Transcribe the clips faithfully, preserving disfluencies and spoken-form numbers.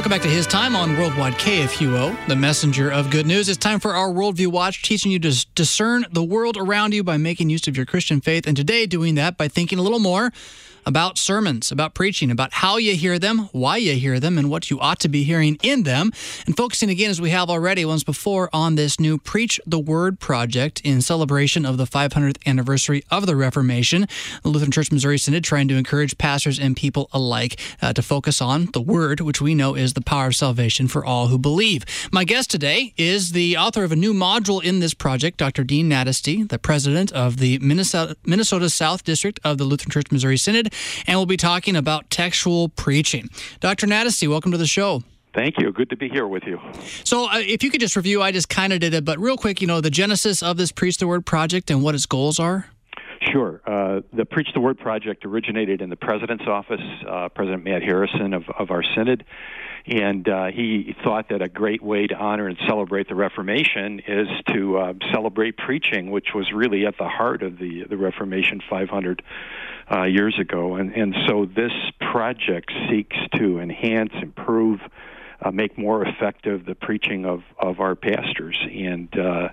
Welcome back to His Time on Worldwide K F U O, the messenger of good news. It's time for our Worldview Watch, teaching you to discern the world around you by making use of your Christian faith. And today, doing that by thinking a little more about sermons, about preaching, about how you hear them, why you hear them, and what you ought to be hearing in them. And focusing again, as we have already once before, on this new Preach the Word project in celebration of the five hundredth anniversary of the Reformation. The Lutheran Church Missouri Synod trying to encourage pastors and people alike uh, to focus on the Word, which we know is the power of salvation for all who believe. My guest today is the author of a new module in this project, Doctor Dean Natesty, the president of the Minnesota, Minnesota South District of the Lutheran Church Missouri Synod, and we'll be talking about textual preaching. Doctor Natesty, welcome to the show. Thank you. Good to be here with you. So uh, if you could just review, I just kind of did it, but real quick, you know, the genesis of this Preach the Word project and what its goals are? Sure. Uh, the Preach the Word project originated in the president's office, uh, President Matt Harrison of, of our synod, and uh, he thought that a great way to honor and celebrate the Reformation is to uh, celebrate preaching, which was really at the heart of the, the Reformation five hundred uh, years ago. And, and so this project seeks to enhance, improve, uh, make more effective the preaching of, of our pastors. And uh,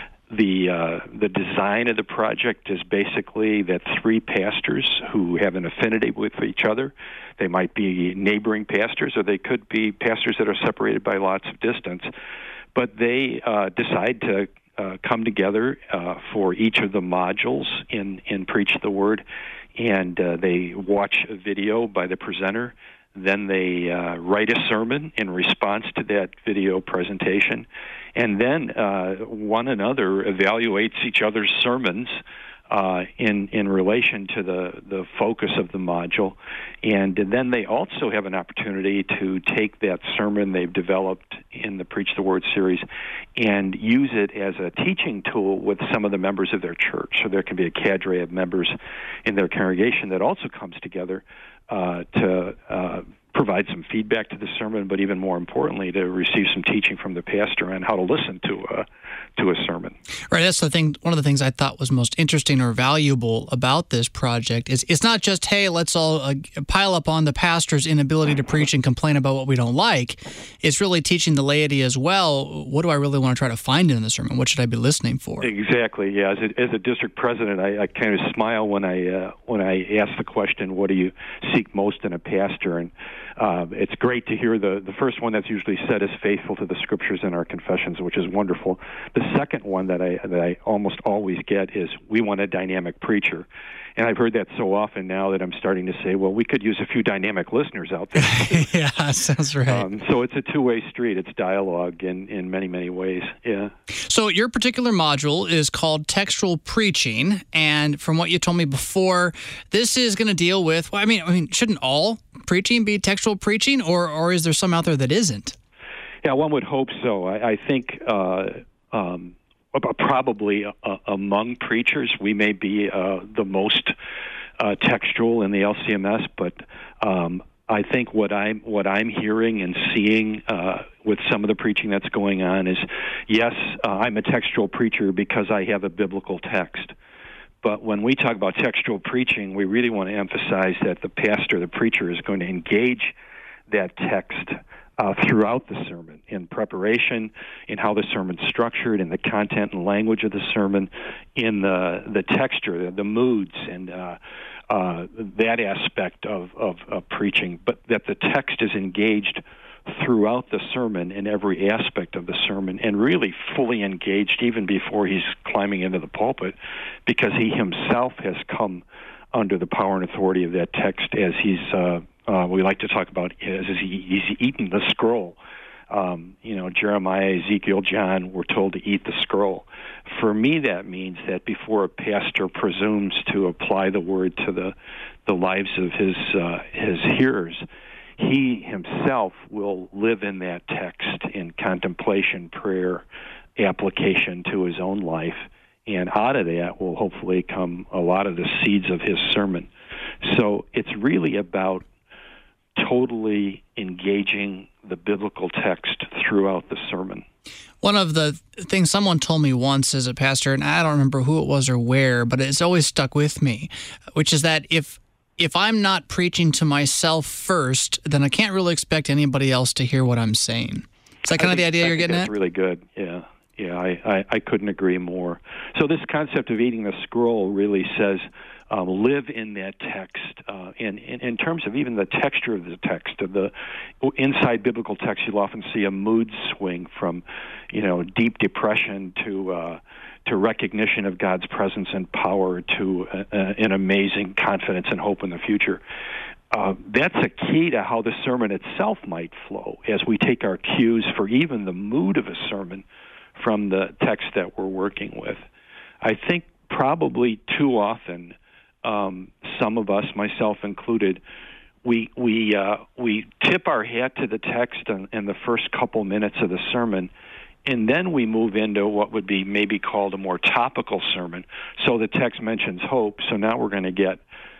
The uh, the design of the project is basically that three pastors who have an affinity with each other, they might be neighboring pastors or they could be pastors that are separated by lots of distance, but they uh, decide to uh, come together uh, for each of the modules in, in Preach the Word, and uh, they watch a video by the presenter. Then they uh, write a sermon in response to that video presentation, and then uh, one another evaluates each other's sermons uh, in in relation to the, the focus of the module. And then they also have an opportunity to take that sermon they've developed in the Preach the Word series and use it as a teaching tool with some of the members of their church. So there can be a cadre of members in their congregation that also comes together Uh, to uh, provide some feedback to the sermon, but even more importantly, to receive some teaching from the pastor on how to listen to a, to a sermon. Right, that's the thing. One of the things I thought was most interesting or valuable about this project is it's not just, hey, let's all uh, pile up on the pastor's inability to preach and complain about what we don't like. It's really teaching the laity as well, what do I really want to try to find in the sermon? What should I be listening for? Exactly, yeah. As a, as a district president, I, I kind of smile when I uh, when I ask the question, what do you seek most in a pastor? And uh, it's great to hear the, the first one that's usually said is faithful to the scriptures in our confessions, which is wonderful. The second one that I that I almost always get is we want a dynamic preacher. And I've heard that so often now that I'm starting to say, well, we could use a few dynamic listeners out there. Yeah, sounds right. Um, so it's a two-way street. It's dialogue in, in many, many ways. Yeah. So your particular module is called Textual Preaching, and from what you told me before, this is going to deal with, well, I mean, I mean, shouldn't all preaching be textual preaching, or, or is there some out there that isn't? Yeah, one would hope so. I, I think uh, um, probably uh, among preachers, we may be uh, the most uh, textual in the L C M S, but um, I think what I'm what I'm hearing and seeing uh, with some of the preaching that's going on is, yes, uh, I'm a textual preacher because I have a biblical text. But when we talk about textual preaching, we really want to emphasize that the pastor, the preacher, is going to engage that text Uh, throughout the sermon, in preparation, in how the sermon's structured, in the content and language of the sermon, in the the texture, the moods, and uh, uh, that aspect of, of, of preaching, but that the text is engaged throughout the sermon in every aspect of the sermon, and really fully engaged even before he's climbing into the pulpit, because he himself has come under the power and authority of that text as he's uh, Uh, we like to talk about as he, he's eaten the scroll. Um, you know, Jeremiah, Ezekiel, John were told to eat the scroll. For me, that means that before a pastor presumes to apply the word to the the lives of his uh, his hearers, he himself will live in that text in contemplation, prayer, application to his own life, and out of that will hopefully come a lot of the seeds of his sermon. So it's really about totally engaging the biblical text throughout the sermon. One of the things someone told me once as a pastor, and I don't remember who it was or where, but it's always stuck with me, which is that if if I'm not preaching to myself first, then I can't really expect anybody else to hear what I'm saying. Is that kind of the idea I you're think getting that's at? Really good. Yeah, yeah. I, I, I couldn't agree more. So this concept of eating the scroll really says um, live in that text. Uh, in, in in terms of even the texture of the text, of the inside biblical text, you'll often see a mood swing from, you know, deep depression to uh, to recognition of God's presence and power to uh, uh, an amazing confidence and hope in the future. Uh, that's a key to how the sermon itself might flow as we take our cues for even the mood of a sermon from the text that we're working with. I think probably too often, um, some of us, myself included, we we uh, we tip our hat to the text in, in the first couple minutes of the sermon, and then we move into what would be maybe called a more topical sermon. So the text mentions hope, so now we're going to get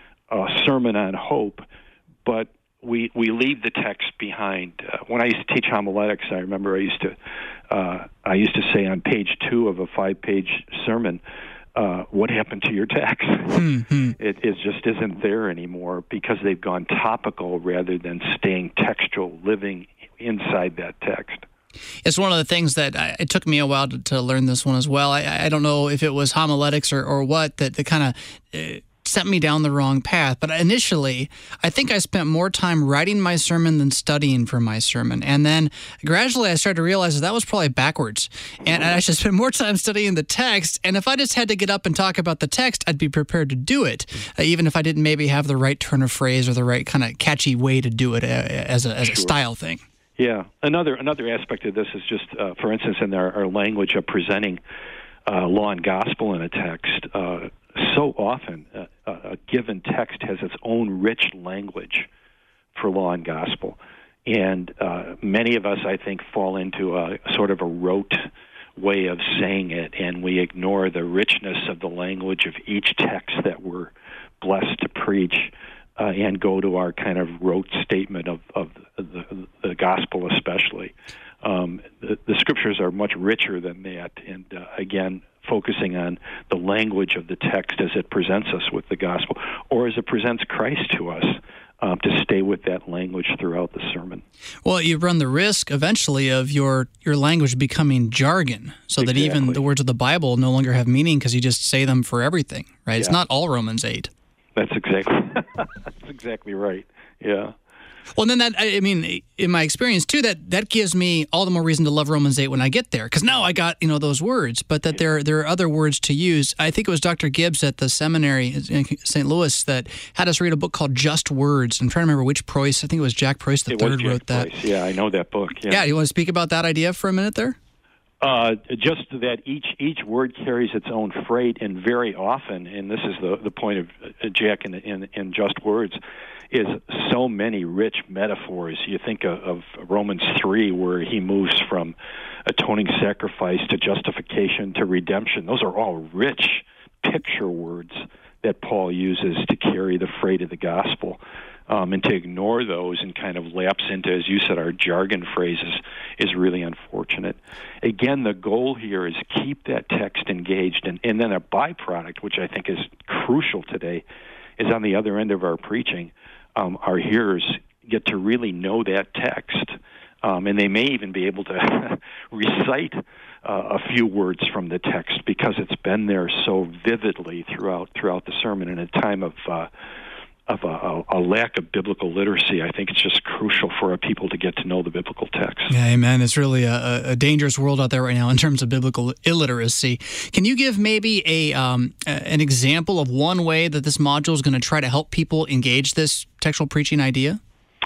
a sermon on hope, but we we leave the text behind. Uh, when I used to teach homiletics, I remember I used to uh, I used to say on page two of a five-page sermon, uh, "What happened to your text?" Mm-hmm. it, it just isn't there anymore because they've gone topical rather than staying textual, living inside that text. It's one of the things that I, it took me a while to, to learn this one as well. I, I don't know if it was homiletics or, or what that, that kind of uh, sent me down the wrong path. But initially, I think I spent more time writing my sermon than studying for my sermon. And then gradually I started to realize that that was probably backwards. And I should spend more time studying the text. And if I just had to get up and talk about the text, I'd be prepared to do it, uh, even if I didn't maybe have the right turn of phrase or the right kind of catchy way to do it uh, as a, as a Sure. style thing. Yeah. Another another aspect of this is just, uh, for instance, in our, our language of presenting uh, law and gospel in a text. Uh, so often, uh, a given text has its own rich language for law and gospel, and uh, many of us, I think, fall into a sort of a rote way of saying it, and we ignore the richness of the language of each text that we're blessed to preach. Uh, and go to our kind of rote statement of, of the, the gospel especially. Um, the, the scriptures are much richer than that, and uh, again, focusing on the language of the text as it presents us with the gospel, or as it presents Christ to us, um, to stay with that language throughout the sermon. Well, you run the risk eventually of your, your language becoming jargon, so Exactly. that even the words of the Bible no longer have meaning because you just say them for everything, right? Yeah. It's not all Romans eight. That's exactly that's exactly right. Yeah. Well, and then that, I mean, in my experience too, that, that gives me all the more reason to love Romans eight when I get there, because now I got, you know, those words, but that there there are other words to use. I think it was Doctor Gibbs at the seminary in Saint Louis that had us read a book called Just Words. I'm trying to remember which Preuss. I think it was Jack Preuss the it third was Jack wrote that. Preuss. Yeah, I know that book. Yeah. yeah, you want to speak about that idea for a minute there? Uh, just that each each word carries its own freight, and very often, and this is the the point of uh, Jack in, in in Just Words, is so many rich metaphors. You think of, of Romans three, where he moves from atoning sacrifice to justification to redemption. Those are all rich picture words that Paul uses to carry the freight of the gospel. Um, and to ignore those and kind of lapse into, as you said, our jargon phrases is really unfortunate. Again, the goal here is keep that text engaged. And, and then a byproduct, which I think is crucial today, is on the other end of our preaching, um, our hearers get to really know that text. Um, and they may even be able to recite uh, a few words from the text because it's been there so vividly throughout throughout the sermon in a time of uh, of a, a lack of biblical literacy. I think it's just crucial for our people to get to know the biblical text. Yeah, amen. It's really a, a dangerous world out there right now in terms of biblical illiteracy. Can you give maybe a um, an example of one way that this module is going to try to help people engage this textual preaching idea?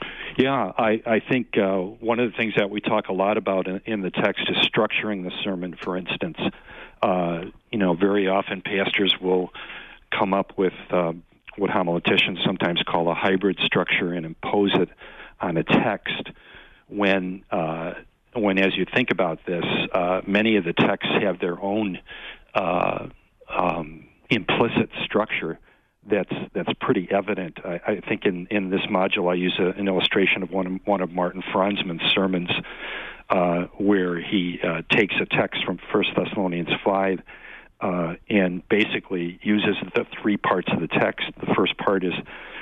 Yeah, I, I think uh, one of the things that we talk a lot about in, in the text is structuring the sermon, for instance. Uh, you know, very often pastors will come up with uh, what homileticians sometimes call a hybrid structure and impose it on a text when, uh, when as you think about this, uh, many of the texts have their own uh, um, implicit structure that's that's pretty evident. I, I think in, in this module I use a, an illustration of one of, one of Martin Franzman's sermons uh, where he uh, takes a text from First Thessalonians five Uh, and basically uses the three parts of the text. The first part is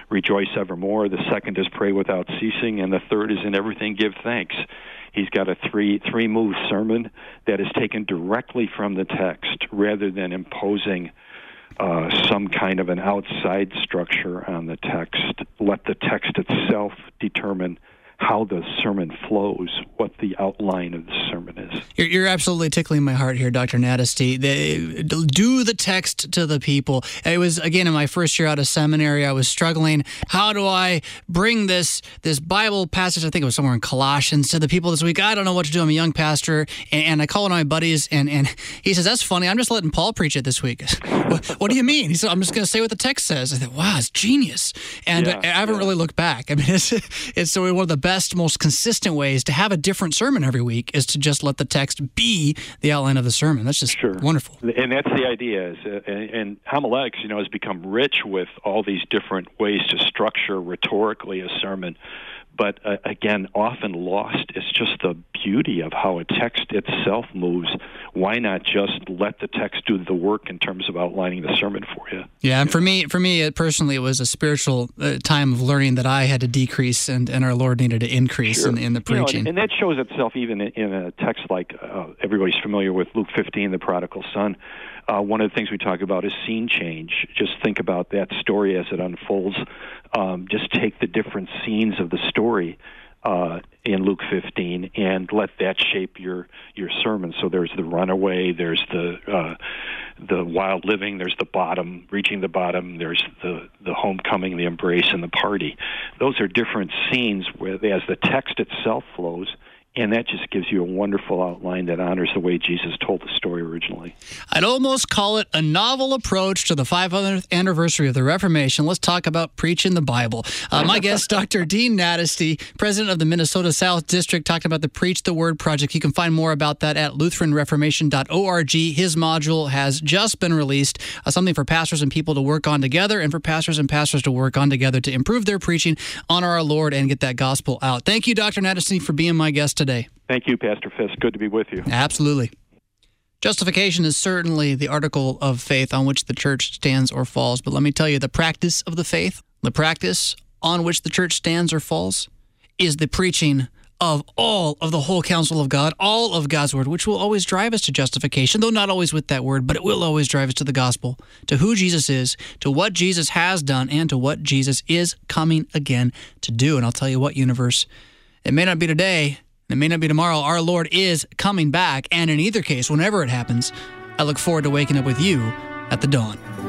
rejoice evermore. The second is pray without ceasing. And the third is in everything give thanks. He's got a three, three-move sermon that is taken directly from the text rather than imposing uh, some kind of an outside structure on the text. Let the text itself determine how the sermon flows, what the outline of the sermon is. You're, you're absolutely tickling my heart here, Doctor Natesty. They, do the text to the people. It was, again, in my first year out of seminary, I was struggling. How do I bring this this Bible passage, I think it was somewhere in Colossians, to the people this week? I don't know what to do. I'm a young pastor, and, and I call one of my buddies, and, and he says, that's funny. I'm just letting Paul preach it this week. what, what do you mean? He said, I'm just going to say what the text says. I thought, wow, it's genius. And yeah, I, I haven't yeah. really looked back. I mean, it's, it's one of the best, most consistent ways to have a different sermon every week is to just let the text be the outline of the sermon. That's just sure. wonderful. And that's the idea. Is uh, and, and homiletics, you know, has become rich with all these different ways to structure rhetorically a sermon. But uh, again, often lost is just the beauty of how a text itself moves. Why not just let the text do the work in terms of outlining the sermon for you? Yeah, and for me, for me it, personally, it was a spiritual uh, time of learning that I had to decrease and, and our Lord needed to increase sure. in, in the preaching. You know, and, and that shows itself even in, in a text like uh, everybody's familiar with Luke fifteen, the prodigal son. Uh, one of the things we talk about is scene change. Just think about that story as it unfolds. Um, just take the different scenes of the story uh, in Luke fifteen and let that shape your your sermon. So there's the runaway, there's the uh, the wild living, there's the bottom, reaching the bottom, there's the, the homecoming, the embrace, and the party. Those are different scenes where, as the text itself flows. And that just gives you a wonderful outline that honors the way Jesus told the story originally. I'd almost call it a novel approach to the five hundredth anniversary of the Reformation. Let's talk about preaching the Bible. Uh, my guest, Doctor Dean Natesty, president of the Minnesota South District, talked about the Preach the Word Project. You can find more about that at Lutheran Reformation dot org. His module has just been released, uh, something for pastors and people to work on together and for pastors and pastors to work on together to improve their preaching, honor our Lord, and get that gospel out. Thank you, Doctor Natesty, for being my guest today. Thank you, Pastor Fisk. Good to be with you. Absolutely. Justification is certainly the article of faith on which the church stands or falls. But let me tell you, the practice of the faith, the practice on which the church stands or falls, is the preaching of all of the whole counsel of God, all of God's word, which will always drive us to justification, though not always with that word, but it will always drive us to the gospel, to who Jesus is, to what Jesus has done, and to what Jesus is coming again to do. And I'll tell you what, universe, it may not be today, it may not be tomorrow. Our Lord is coming back, and in either case, whenever it happens, I look forward to waking up with you at the dawn.